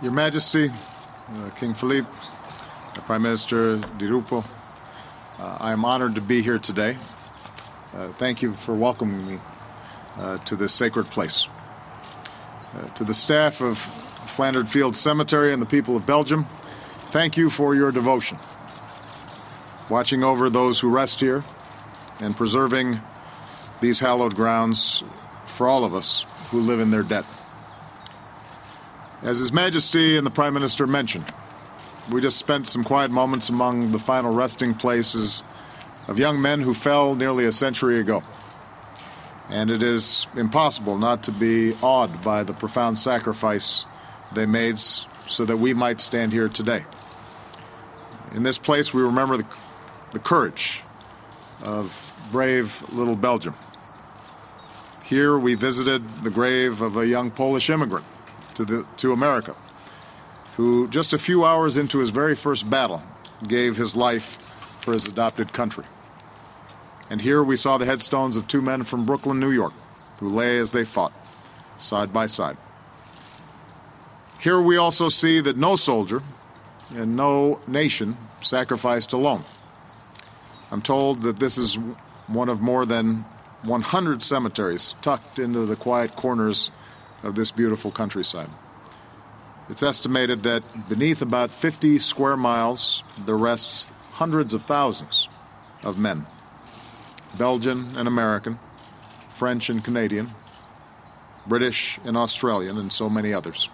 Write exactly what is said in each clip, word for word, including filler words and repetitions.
Your Majesty, uh, King Philippe, Prime Minister Di Rupo, uh, I am honored to be here today. Uh, thank you for welcoming me uh, to this sacred place. Uh, to the staff of Flanders Field Cemetery and the people of Belgium, thank you for your devotion, watching over those who rest here and preserving these hallowed grounds for all of us who live in their debt. As His Majesty and the Prime Minister mentioned, we just spent some quiet moments among the final resting places of young men who fell nearly a century ago. And it is impossible not to be awed by the profound sacrifice they made so that we might stand here today. In this place, we remember the, the courage of brave little Belgium. Here, we visited the grave of a young Polish immigrant to, the, to America, who just a few hours into his very first battle gave his life for his adopted country. And here we saw the headstones of two men from Brooklyn, New York, who lay as they fought, side by side. Here we also see that no soldier and no nation sacrificed alone. I'm told that this is one of more than one hundred cemeteries tucked into the quiet corners of this beautiful countryside. It's estimated that beneath about fifty square miles, there rests hundreds of thousands of men, Belgian and American, French and Canadian, British and Australian, and so many others.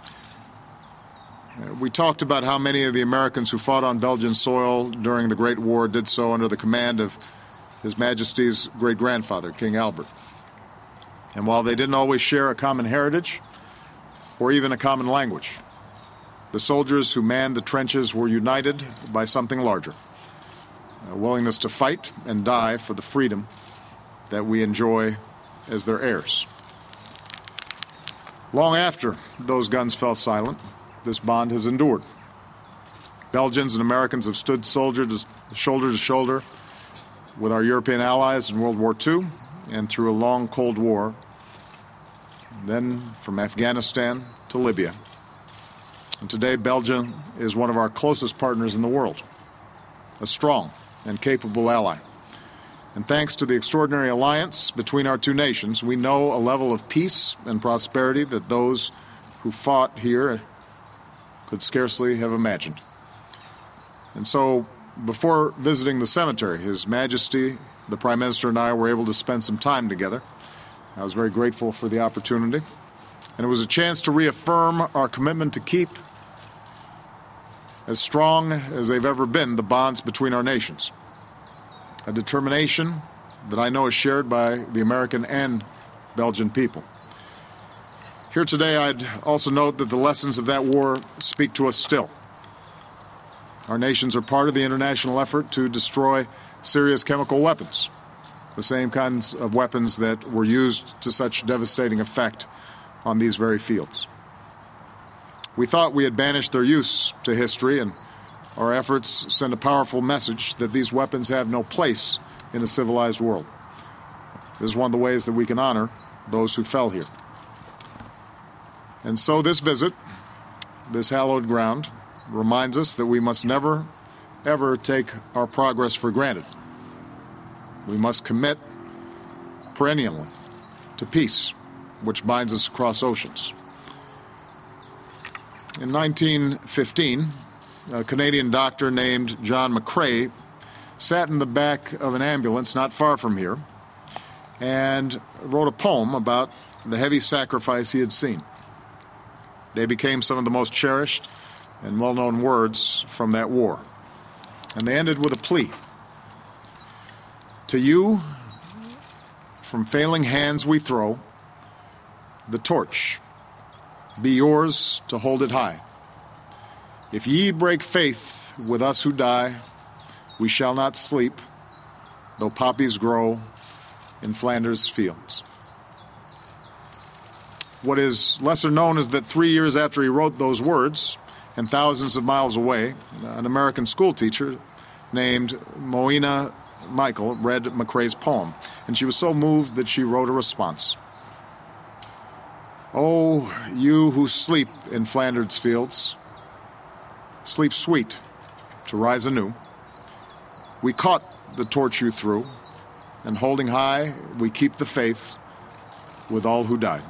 We talked about how many of the Americans who fought on Belgian soil during the Great War did so under the command of His Majesty's great-grandfather, King Albert. And while they didn't always share a common heritage or even a common language, the soldiers who manned the trenches were united by something larger, a willingness to fight and die for the freedom that we enjoy as their heirs. Long after those guns fell silent, this bond has endured. Belgians and Americans have stood soldier to, shoulder to shoulder with our European allies in World War Two and through a long Cold War, then from Afghanistan to Libya. And today, Belgium is one of our closest partners in the world, a strong and capable ally. And thanks to the extraordinary alliance between our two nations, we know a level of peace and prosperity that those who fought here could scarcely have imagined. And so, before visiting the cemetery, His Majesty, the Prime Minister, and I were able to spend some time together. I was very grateful for the opportunity. And it was a chance to reaffirm our commitment to keep, as strong as they've ever been, the bonds between our nations. A determination that I know is shared by the American and Belgian people. Here today, I'd also note that the lessons of that war speak to us still. Our nations are part of the international effort to destroy serious chemical weapons, the same kinds of weapons that were used to such devastating effect on these very fields. We thought we had banished their use to history, and our efforts send a powerful message that these weapons have no place in a civilized world. This is one of the ways that we can honor those who fell here. And so this visit, this hallowed ground, reminds us that we must never, ever take our progress for granted. We must commit perennially to peace, which binds us across oceans. In nineteen fifteen, a Canadian doctor named John McCrae sat in the back of an ambulance not far from here and wrote a poem about the heavy sacrifice he had seen. They became some of the most cherished and well-known words from that war. And they ended with a plea. To you, from failing hands we throw the torch. Be yours to hold it high. If ye break faith with us who die, we shall not sleep, though poppies grow in Flanders fields. What is lesser known is that three years after he wrote those words, and thousands of miles away, an American schoolteacher named Moina Michael read McCrae's poem, and she was so moved that she wrote a response. Oh, you who sleep in Flanders fields, sleep sweet to rise anew. We caught the torch you threw, and holding high, we keep the faith with all who died.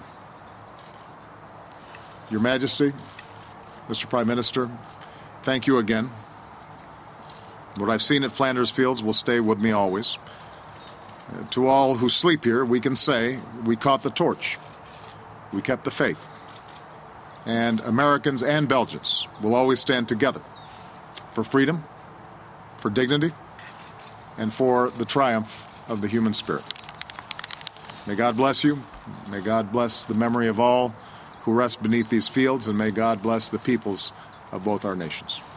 Your Majesty, Mister Prime Minister, thank you again. What I've seen at Flanders Fields will stay with me always. Uh, to all who sleep here, we can say we caught the torch. We kept the faith. And Americans and Belgians will always stand together for freedom, for dignity, and for the triumph of the human spirit. May God bless you. May God bless the memory of all who rest beneath these fields, and may God bless the peoples of both our nations.